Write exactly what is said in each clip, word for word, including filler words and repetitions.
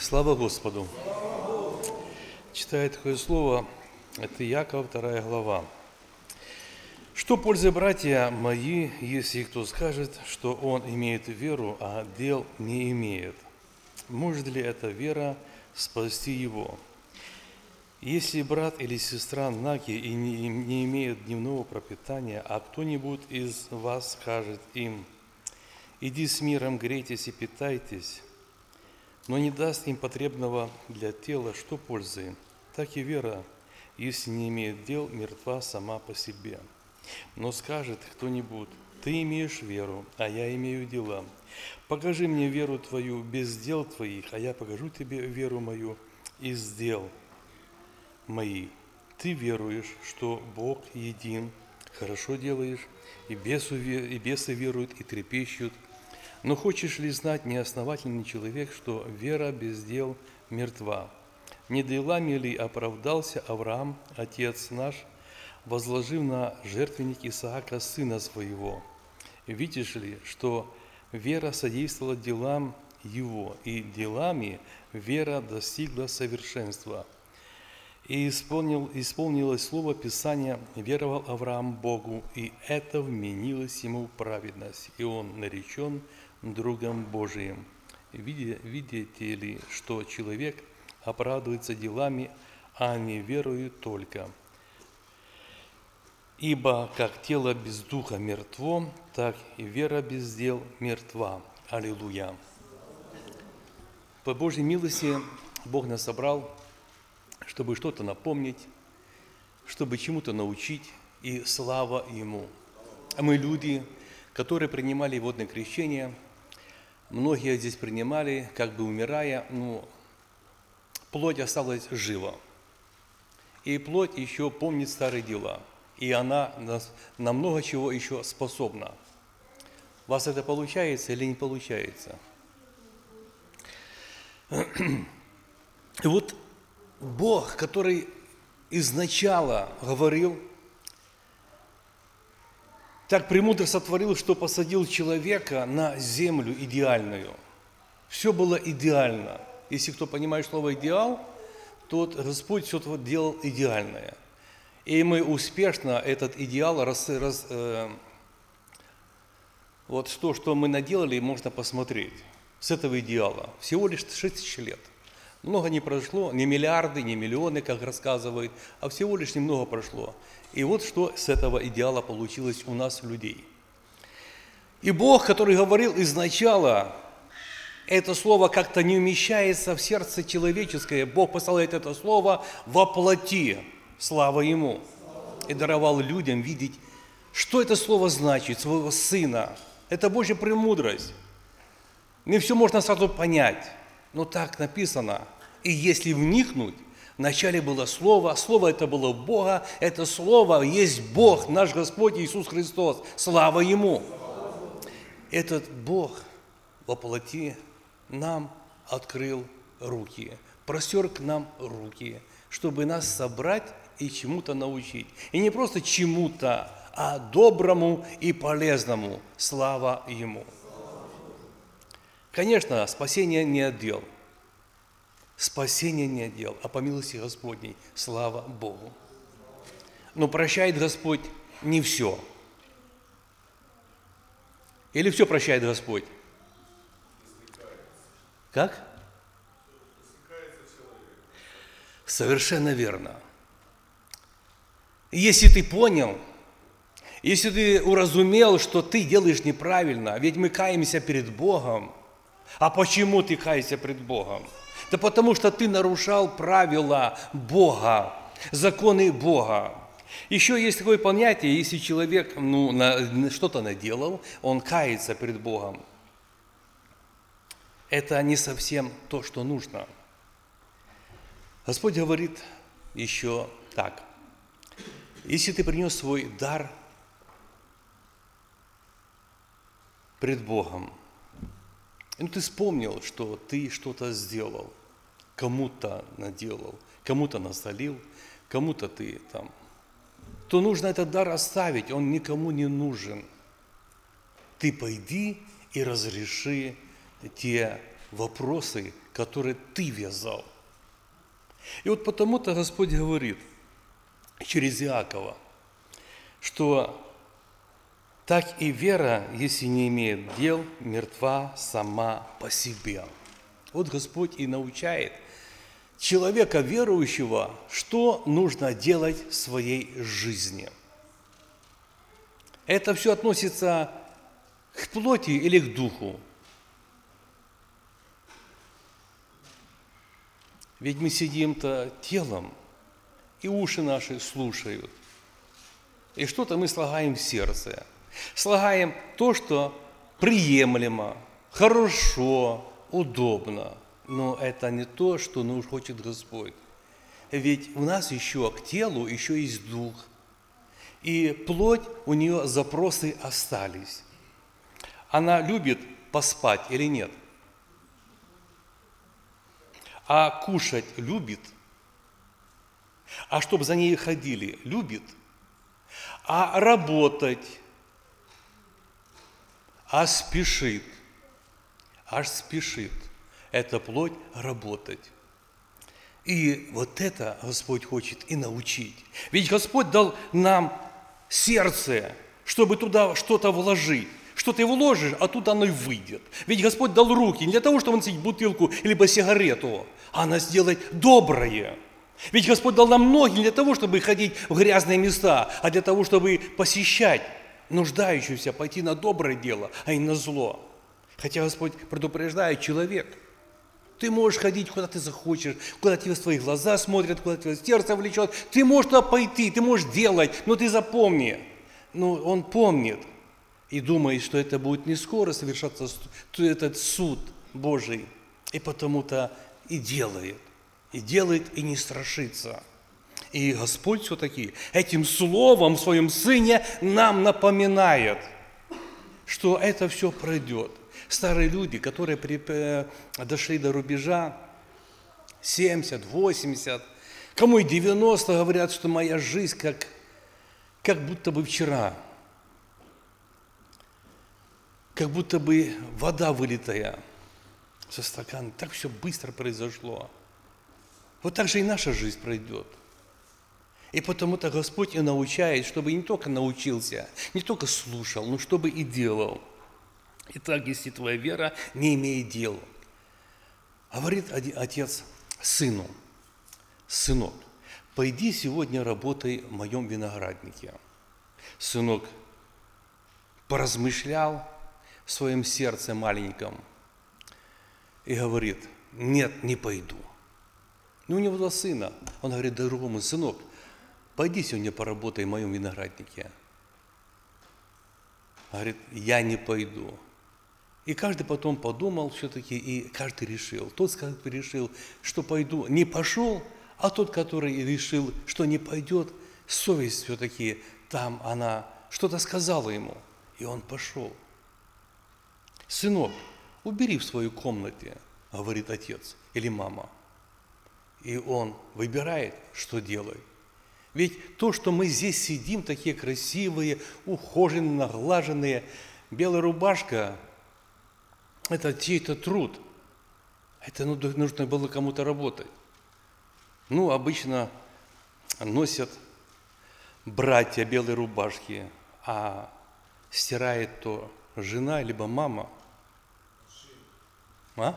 Слава Господу! Читаю такое слово, это Яков, вторая глава. «Что пользы, братья мои, если кто скажет, что он имеет веру, а дел не имеет? Может ли эта вера спасти его? Если брат или сестра наги и не, не имеют дневного пропитания, а кто-нибудь из вас скажет им: иди с миром, грейтесь и питайтесь, но не даст им потребного для тела, что пользы им? Так и вера, если не имеет дел, мертва сама по себе. Но скажет кто-нибудь: ты имеешь веру, а я имею дела. Покажи мне веру твою без дел твоих, а я покажу тебе веру мою из дел моих. Ты веруешь, что Бог един, хорошо делаешь, и бесы, и бесы веруют и трепещут. Но хочешь ли знать, неосновательный человек, что вера без дел мертва? Не делами ли оправдался Авраам, отец наш, возложив на жертвенник Исаака сына своего? Видишь ли, что вера содействовала делам его, и делами вера достигла совершенства. И исполнил, исполнилось слово Писания: веровал Авраам Богу, и это вменилось ему в праведность, и он наречен другом Божиим. Видите ли, что человек оправдывается делами, а не верою только? Ибо как тело без духа мертво, так и вера без дел мертва. Аллилуйя! По Божьей милости Бог нас собрал, чтобы что-то напомнить, чтобы чему-то научить, и слава Ему. А мы люди, которые принимали водное крещение. Многие здесь принимали, как бы умирая, но плоть осталась жива. И плоть еще помнит старые дела, и она на много чего еще способна. У вас это получается или не получается? И вот Бог, который изначала говорил, так премудро сотворил, что посадил человека на землю идеальную. Все было идеально. Если кто понимает слово «идеал», то Господь все делал идеальное. И мы успешно этот идеал, раз, раз, э, вот то, что мы наделали, можно посмотреть с этого идеала. Всего лишь шесть тысяч лет. Много не прошло, не миллиарды, не миллионы, как рассказывают, а всего лишь немного прошло. И вот что с этого идеала получилось у нас, людей. И Бог, который говорил изначала, это слово как-то не умещается в сердце человеческое. Бог посылает это слово во плоти, слава Ему, и даровал людям видеть, что это слово значит, своего Сына. Это Божья премудрость. Не все можно сразу понять. Но так написано. И если вникнуть, вначале было Слово, Слово это было Бога, это Слово есть Бог, наш Господь Иисус Христос. Слава Ему! Этот Бог во плоти нам открыл руки, простер к нам руки, чтобы нас собрать и чему-то научить. И не просто чему-то, а доброму и полезному. Слава Ему! Конечно, спасение не отдел. Спасение не отдел, а по милости Господней. Слава Богу. Но прощает Господь не все. Или все прощает Господь? Как? Совершенно верно. Если ты понял, если ты уразумел, что ты делаешь неправильно, ведь мы каемся перед Богом. А почему ты каешься пред Богом? Да потому что ты нарушал правила Бога, законы Бога. Еще есть такое понятие, если человек ну, на, что-то наделал, он кается пред Богом. Это не совсем то, что нужно. Господь говорит еще так. Если ты принес свой дар пред Богом, ну, ты вспомнил, что ты что-то сделал, кому-то наделал, кому-то насолил, кому-то ты там, то нужно этот дар оставить, он никому не нужен. Ты пойди и разреши те вопросы, которые ты вязал. И вот потому-то Господь говорит через Иакова, что так и вера, если не имеет дел, мертва сама по себе. Вот Господь и научает человека верующего, что нужно делать в своей жизни. Это все относится к плоти или к духу. Ведь мы сидим-то телом, и уши наши слушают. И что-то мы слагаем в сердце. Слагаем то, что приемлемо, хорошо, удобно. Но это не то, что ну, хочет Господь. Ведь у нас еще к телу еще есть дух. И плоть, у нее запросы остались. Она любит поспать или нет? А кушать любит? А чтобы за ней ходили, любит? А работать? А спешит? Аж спешит. Это плоть работать. И вот это Господь хочет и научить. Ведь Господь дал нам сердце, чтобы туда что-то вложить. Что ты вложишь, а тут оно и выйдет. Ведь Господь дал руки не для того, чтобы носить бутылку либо сигарету, а она сделать доброе. Ведь Господь дал нам ноги не для того, чтобы ходить в грязные места, а для того, чтобы посещать нуждающихся, пойти на доброе дело, а не на зло. Хотя Господь предупреждает человек. Ты можешь ходить, куда ты захочешь, куда тебе твои глаза смотрят, куда тебе сердце влечет. Ты можешь туда пойти, ты можешь делать, но ты запомни. Ну, он помнит и думает, что это будет не скоро совершаться этот суд Божий. И потому-то и делает. И делает, и не страшится. И Господь все-таки этим словом в своем Сыне нам напоминает, что это все пройдет. Старые люди, которые при, дошли до рубежа, семьдесят, восемьдесят, кому и девяносто, говорят, что моя жизнь как, как будто бы вчера, как будто бы вода вылитая со стакана. Так все быстро произошло. Вот так же и наша жизнь пройдет. И потому-то Господь и научает, чтобы не только научился, не только слушал, но чтобы и делал. Итак, если твоя вера не имеет дел, говорит отец сыну: сынок, пойди сегодня работай в моем винограднике. Сынок поразмышлял в своем сердце маленьком и говорит: нет, не пойду. Ну, у него два сына. Он говорит другому: сынок, пойди сегодня поработай в моем винограднике. Говорит: я не пойду. И каждый потом подумал все-таки, и каждый решил. Тот, который решил, что пойду, не пошел, а тот, который решил, что не пойдет, совесть все-таки там, она что-то сказала ему, и он пошел. Сынок, убери в своей комнате, говорит отец или мама. И он выбирает, что делать. Ведь то, что мы здесь сидим, такие красивые, ухоженные, наглаженные, белая рубашка, это чей-то труд. Это нужно было кому-то работать. Ну, обычно носят братья белые рубашки, а стирает то жена, либо мама. А?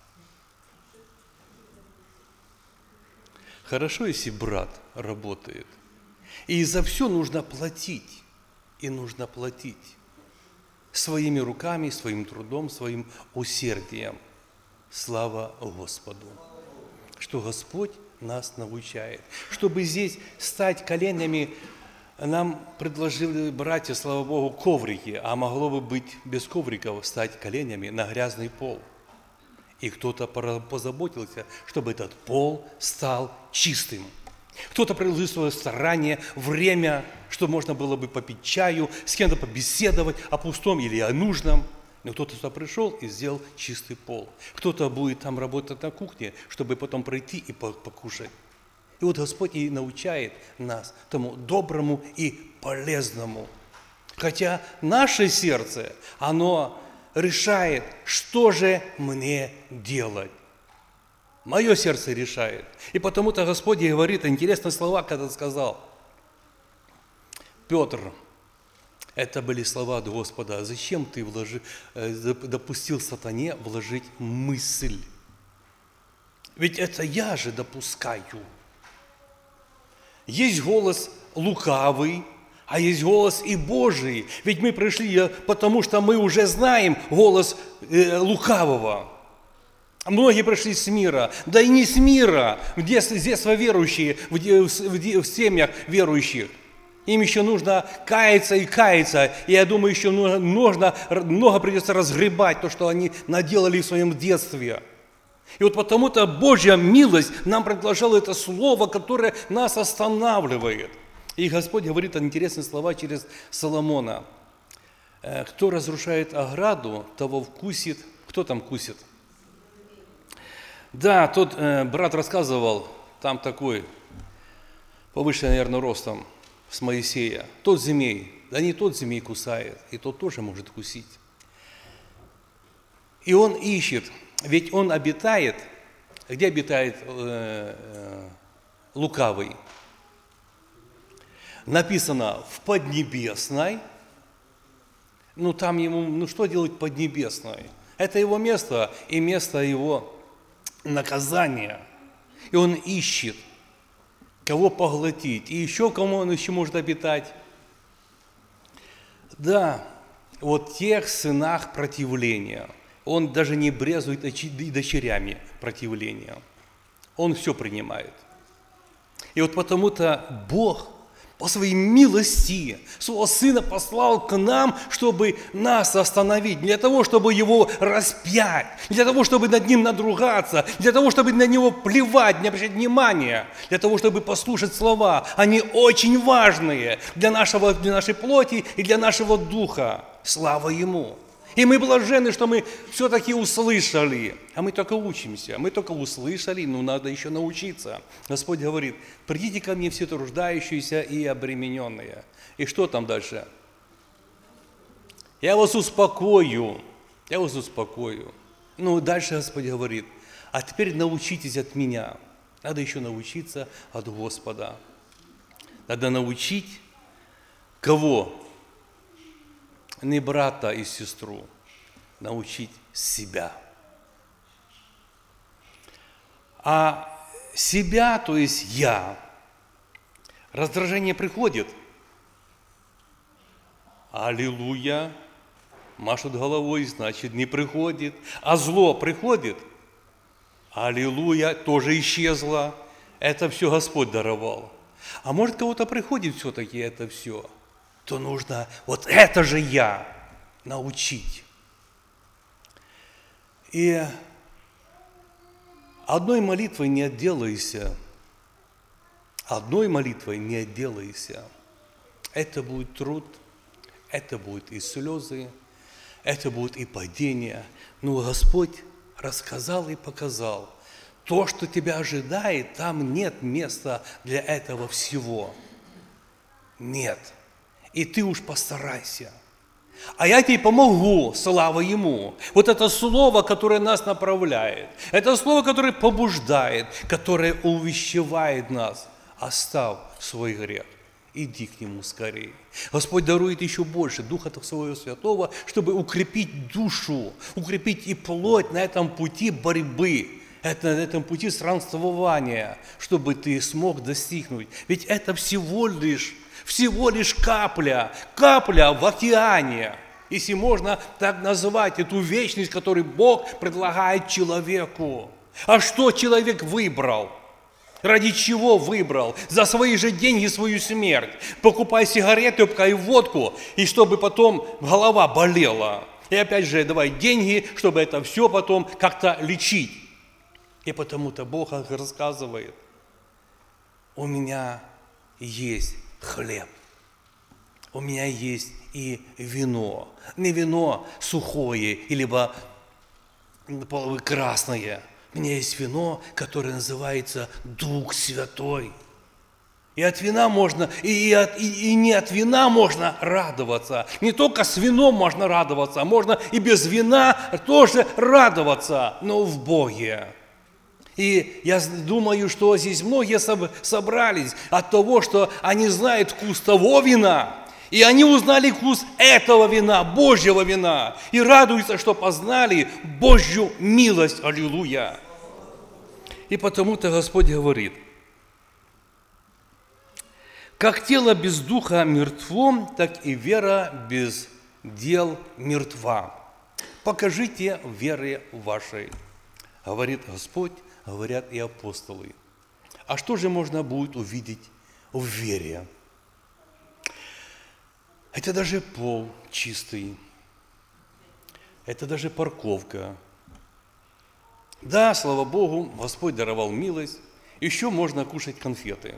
Хорошо, если брат работает. И за все нужно платить. И нужно платить. Своими руками, своим трудом, своим усердием. Слава Господу! Что Господь нас научает. Чтобы здесь стать коленями, нам предложили братья, слава Богу, коврики, а могло бы быть без ковриков стать коленями на грязный пол. И кто-то позаботился, чтобы этот пол стал чистым. Кто-то приложил свое старание, время, чтобы можно было бы попить чаю, с кем-то побеседовать о пустом или о нужном. Но кто-то сюда пришел и сделал чистый пол. Кто-то будет там работать на кухне, чтобы потом пройти и покушать. И вот Господь и научает нас тому доброму и полезному. Хотя наше сердце, оно решает, что же мне делать. Мое сердце решает. И потому-то Господь ей говорит интересные слова, когда сказал: Петр, это были слова от Господа: зачем ты вложи, допустил сатане вложить мысль? Ведь это я же допускаю. Есть голос лукавый, а есть голос и Божий. Ведь мы пришли, потому что мы уже знаем голос э, лукавого. Многие пришли с мира, да и не с мира, в детстве, с детства верующие, в, в, в, в семьях верующих. Им еще нужно каяться и каяться. И я думаю, еще нужно, много придется разгребать то, что они наделали в своем детстве. И вот потому-то Божья милость нам предложила это слово, которое нас останавливает. И Господь говорит интересные слова через Соломона. Кто разрушает ограду, того вкусит. Кто там кусит? Да, тот э, брат рассказывал, там такой, повыше, наверное, ростом, с Моисея. Тот змей, да не тот змей кусает, и тот тоже может кусить. И он ищет, ведь он обитает, где обитает э, э, лукавый? Написано в Поднебесной. Ну там ему, ну что делать Поднебесной? Это его место и место его наказания. И он ищет, кого поглотить. И еще кому он еще может обитать? Да, вот тех сынах противления. Он даже не брезует и дочерями противления. Он все принимает. И вот потому-то Бог по своей милости своего Сына послал к нам, чтобы нас остановить, не для того, чтобы Его распять, не для того, чтобы над Ним надругаться, не для того, чтобы на Него плевать, не обращать внимания, для того, чтобы послушать слова. Они очень важные для, нашего, для нашей плоти и для нашего духа. Слава Ему! И мы блаженны, что мы все-таки услышали. А мы только учимся. Мы только услышали, но надо еще научиться. Господь говорит: придите ко мне все труждающиеся и обремененные. И что там дальше? Я вас успокою. Я вас успокою. Ну, дальше Господь говорит: а теперь научитесь от меня. Надо еще научиться от Господа. Надо научить кого? Не брата и сестру, научить себя. А себя, то есть я, раздражение приходит. Аллилуйя, машут головой, значит, не приходит. А зло приходит. Аллилуйя, тоже исчезло. Это все Господь даровал. А может, кого-то приходит все-таки это все, то нужно вот это же я научить. И одной молитвой не отделаешься. Одной молитвой не отделаешься. Это будет труд, это будет и слезы, это будет и падение. Но Господь рассказал и показал. То, что тебя ожидает, там нет места для этого всего. Нет. И ты уж постарайся. А я тебе помогу, слава Ему. Вот это слово, которое нас направляет. Это слово, которое побуждает, которое увещевает нас. Оставь свой грех. Иди к Нему скорее. Господь дарует еще больше Духа Своего Святого, чтобы укрепить душу, укрепить и плоть на этом пути борьбы, это, на этом пути странствования, чтобы ты смог достигнуть. Ведь это всего лишь Всего лишь капля, капля в океане, если можно так назвать эту вечность, которую Бог предлагает человеку. А что человек выбрал? Ради чего выбрал? За свои же деньги свою смерть. Покупай сигареты, пкай водку, и чтобы потом голова болела. И опять же, давай деньги, чтобы это все потом как-то лечить. И потому-то Бог рассказывает: у меня есть хлеб. У меня есть и вино. Не вино сухое, либо красное. У меня есть вино, которое называется Дух Святой. И от вина можно, и, и, от, и, и не от вина можно радоваться. Не только с вином можно радоваться, а можно и без вина тоже радоваться, но в Боге. И я думаю, что здесь многие собрались от того, что они знают вкус того вина, и они узнали вкус этого вина, Божьего вина, и радуются, что познали Божью милость. Аллилуйя! И потому-то Господь говорит: как тело без духа мертво, так и вера без дел мертва. Покажите в вере вашей, говорит Господь, говорят и апостолы. А что же можно будет увидеть в вере? Это даже пол чистый, это даже парковка. Да, слава Богу, Господь даровал милость, еще можно кушать конфеты.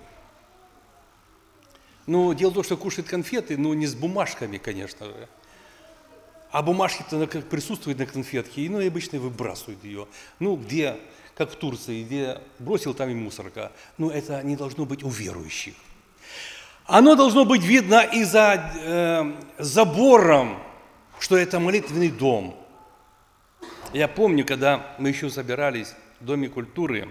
Но дело в том, что кушают конфеты, ну не с бумажками, конечно же. А бумажки-то присутствуют на конфетке, и, ну и обычно выбрасывают ее. Ну где, как в Турции, где бросил, там и мусорка. Но это не должно быть у верующих. Оно должно быть видно и за э, забором, что это молитвенный дом. Я помню, когда мы еще собирались в Доме культуры,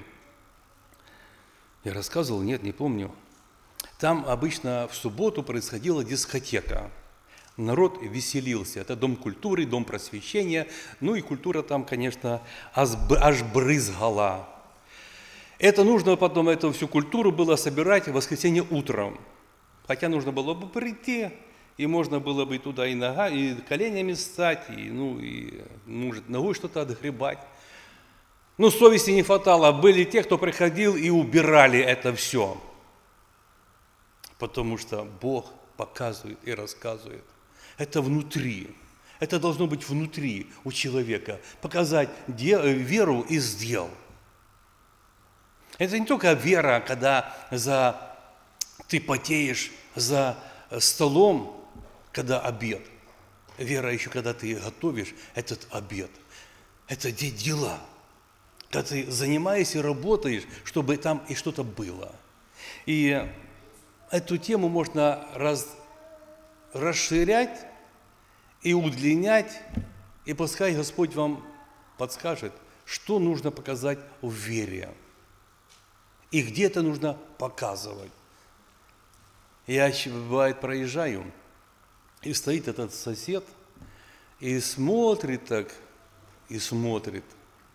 я рассказывал, нет, не помню, там обычно в субботу происходила дискотека. Народ веселился. Это Дом культуры, Дом просвещения. Ну и культура там, конечно, аж брызгала. Это нужно потом, эту всю культуру было собирать в воскресенье утром. Хотя нужно было бы прийти, и можно было бы туда и нога, и коленями стать, и, ну, и может, ногой что-то отгребать. Но совести не хватало. Были те, кто приходил и убирали это все. Потому что Бог показывает и рассказывает. Это внутри. Это должно быть внутри у человека. Показать веру из дел. Это не только вера, когда за, ты потеешь за столом, когда обед. Вера еще, когда ты готовишь этот обед. Это дела. Когда ты занимаешься и работаешь, чтобы там и что-то было. И эту тему можно раз, расширять и удлинять, и пускай Господь вам подскажет, что нужно показать в вере. И где это нужно показывать. Я, бывает, проезжаю, и стоит этот сосед, и смотрит так, и смотрит.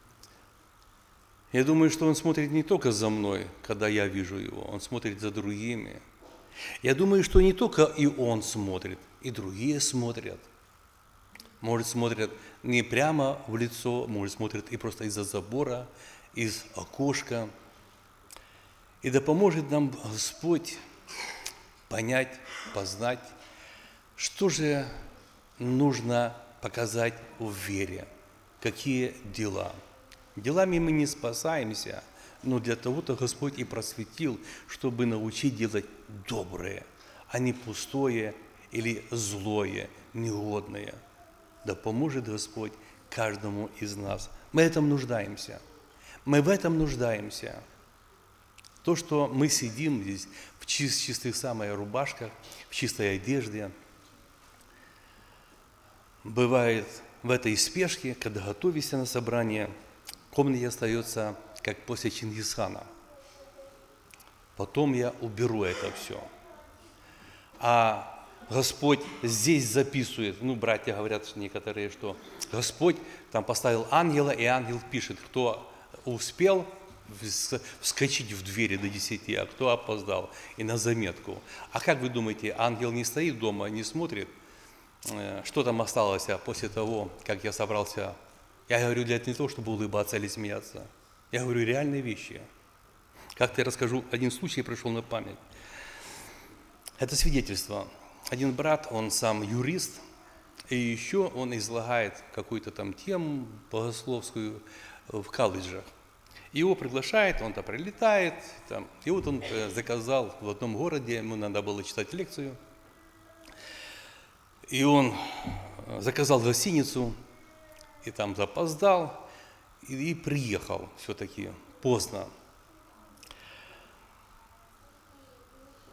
Я думаю, что он смотрит не только за мной, когда я вижу его, он смотрит за другими. Я думаю, что не только и он смотрит, и другие смотрят. Может, смотрят не прямо в лицо, может, смотрят и просто из-за забора, из окошка. И да поможет нам Господь понять, познать, что же нужно показать в вере, какие дела. Делами мы не спасаемся, но для того-то Господь и просветил, чтобы научить делать доброе, а не пустое или злое, негодное. Да поможет Господь каждому из нас. Мы в этом нуждаемся. Мы в этом нуждаемся. То, что мы сидим здесь в чистых самых рубашках, в чистой одежде, бывает в этой спешке, когда готовишься на собрание, в комнате остается, как после Чингисхана. Потом я уберу это все. А Господь здесь записывает, ну, братья говорят некоторые, что Господь там поставил ангела, и ангел пишет, кто успел вскочить в двери до десяти, а кто опоздал, и на заметку. А как вы думаете, ангел не стоит дома, не смотрит, что там осталось после того, как я собрался? Я говорю, для этого не то, чтобы улыбаться или смеяться. Я говорю реальные вещи. Как-то я расскажу, один случай пришел на память. Это свидетельство. Один брат, он сам юрист, и еще он излагает какую-то там тему богословскую в колледжах. Его приглашает, он-то прилетает, там, и вот он заказал в одном городе, ему надо было читать лекцию, и он заказал гостиницу, и там запоздал, и, и приехал все-таки поздно.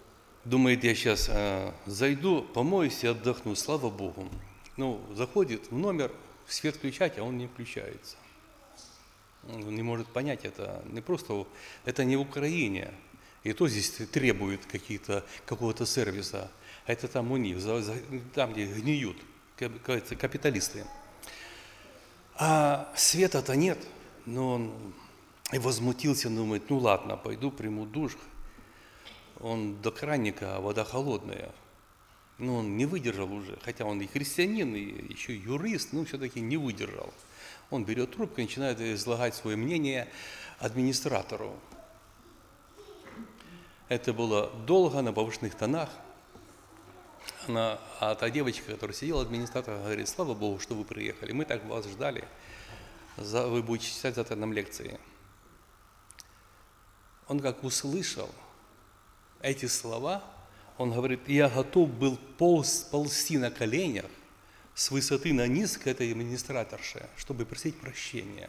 Думает, я сейчас э, зайду, помоюсь и отдохну, слава Богу. Ну, заходит в номер, свет включать, а он не включается. Он не может понять это. Не просто, это не в Украине. И то здесь требуют какие-то, какого-то сервиса. А это там у них, там, где гниют капиталисты. А света-то нет. Но он и возмутился, думает, ну ладно, пойду приму душ. Он до краника, а вода холодная. Но он не выдержал уже, хотя он и христианин, и еще юрист, но все-таки не выдержал. Он берет трубку и начинает излагать свое мнение администратору. Это было долго, на повышенных тонах. Она, а та девочка, которая сидела, администратор, говорит, слава Богу, что вы приехали, мы так вас ждали, вы будете читать завтра нам лекции. Он как услышал эти слова, он говорит, я готов был полз, ползти на коленях с высоты на низ к этой администраторше, чтобы просить прощения.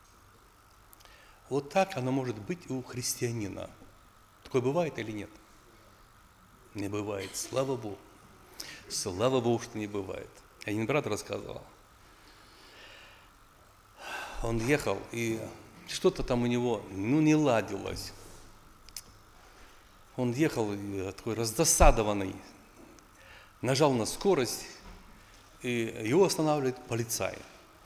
Вот так оно может быть у христианина. Такое бывает или нет? Не бывает, слава Богу. Слава Богу, что не бывает. Один брат рассказывал. Он ехал, и что-то там у него, ну, не ладилось. Он ехал такой раздосадованный, нажал на скорость, и его останавливает полицай.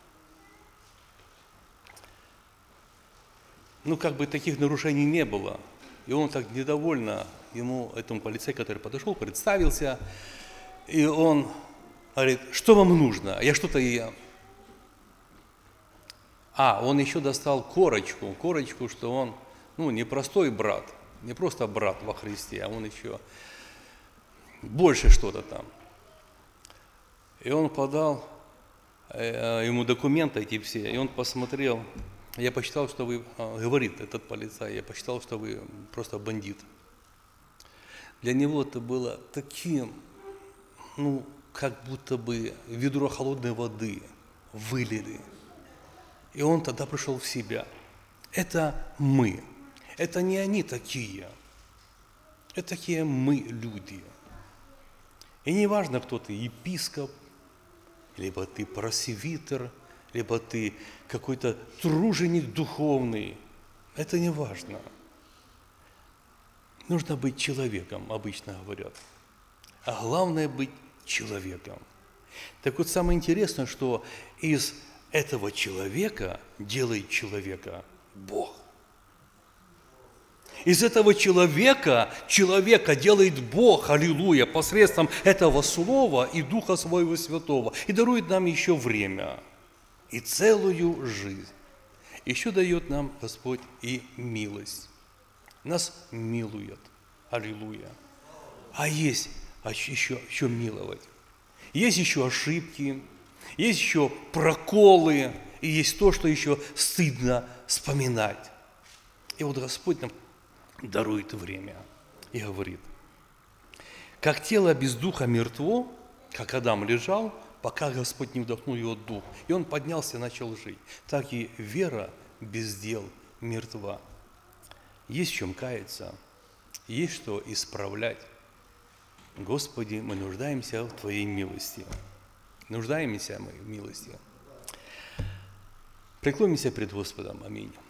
Ну, как бы таких нарушений не было. И он так недовольно, ему, этому полицай, который подошел, представился, и он говорит, что вам нужно? Я что-то и... А, он еще достал корочку, корочку, что он, ну, не простой брат, не просто брат во Христе, а он еще больше что-то там. И он подал э, ему документы эти все, и он посмотрел, я посчитал, что вы, э, говорит этот полицай, я посчитал, что вы просто бандит. Для него это было таким, ну, как будто бы ведро холодной воды вылили. И он тогда пришел в себя. Это мы. Это не они такие. Это такие мы, люди. И не важно, кто ты, епископ, либо ты просвитер, либо ты какой-то труженик духовный. Это не важно. Нужно быть человеком, обычно говорят. А главное быть человеком. Так вот, самое интересное, что из этого человека делает человека Бог. Из этого человека, человека делает Бог, аллилуйя, посредством этого Слова и Духа Своего Святого. И дарует нам еще время и целую жизнь. Еще дает нам Господь и милость. Нас милует, аллилуйя. А есть а еще, еще миловать. Есть еще ошибки, есть еще проколы, и есть то, что еще стыдно вспоминать. И вот Господь нам дарует время и говорит, как тело без духа мертво, как Адам лежал, пока Господь не вдохнул его дух, и он поднялся и начал жить, так и вера без дел мертва. Есть в чем каяться, есть что исправлять. Господи, мы нуждаемся в Твоей милости. Нуждаемся мы в милости. Преклонимся пред Господом. Аминь.